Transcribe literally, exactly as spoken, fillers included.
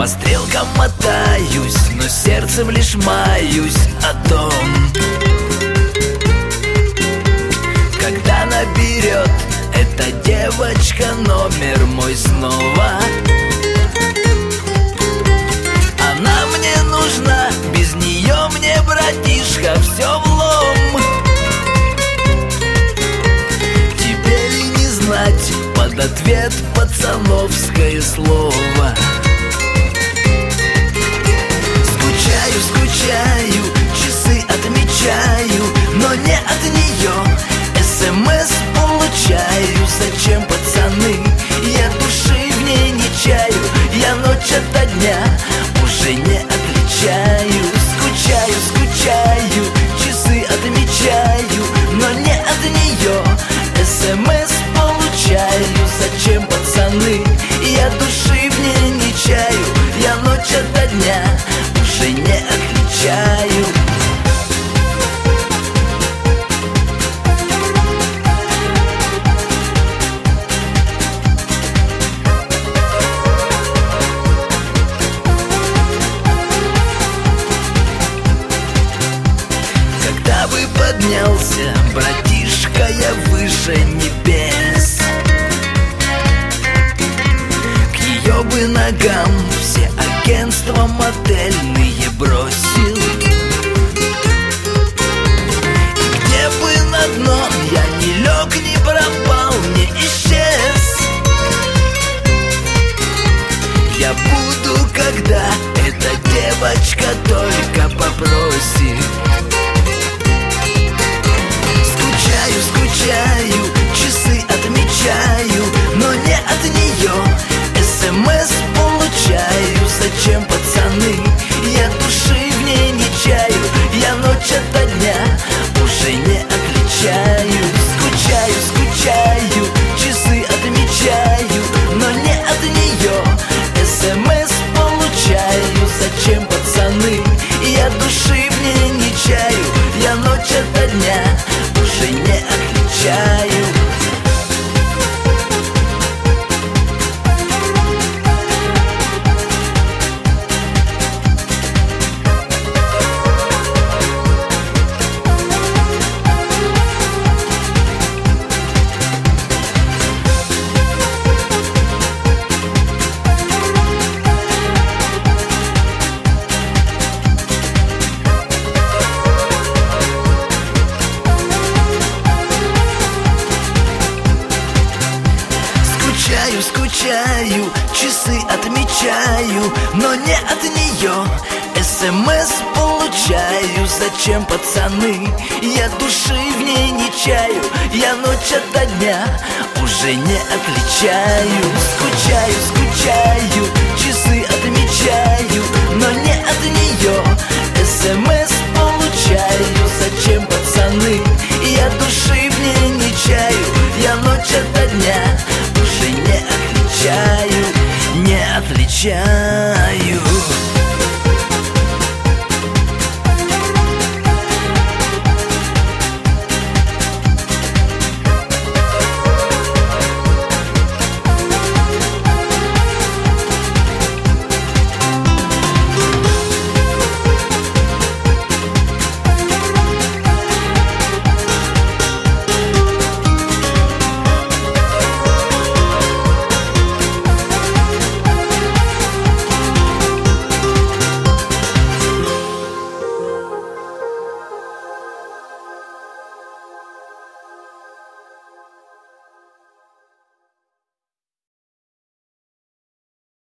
По стрелкам мотаюсь, но сердцем лишь маюсь о том, когда наберет эта девочка номер мой снова. Она мне нужна, без нее мне, братишка, все влом. Тебе ли не знать под ответ пацановское слово? Скучаю, скучаю, часы отмечаю, но не от нее. СМС получаю, зачем, пацаны? Я души в ней не чаю, я ночь ото дня уже не отличаю. Скучаю, скучаю, часы отмечаю, но не от нее. СМС получаю, зачем, пацаны? Я души в ней не чаю, я ночь ото дня уже не отличаю. Поднялся, братишка, я выше небес. К ее бы ногам все агентства модельные бросил. И где бы на дно я не лег, не пропал, не исчез. Я буду, когда эта девочка только попросит. Скучаю, часы отмечаю, но не от нее. СМС получаю, зачем, пацаны? Я души в ней не чаю, я ночь ото дня уже не отличаю. Скучаю, скучаю, часы отмечаю, но не от нее. СМС получаю, зачем, пацаны? Я души в ней не чаю, я ночь ото дня уже не отличаю. Скучаю, часы отмечаю, но не от нее. СМС получаю, зачем, пацаны? Я души в ней не чаю, я ночь ото дня уже не отличаю. Скучаю, скучаю, часы отмечаю, но не от нее. СМС получаю, зачем, пацаны? Я души в ней не чаю, я ночь ото дня уже не отличаю, не отличаю.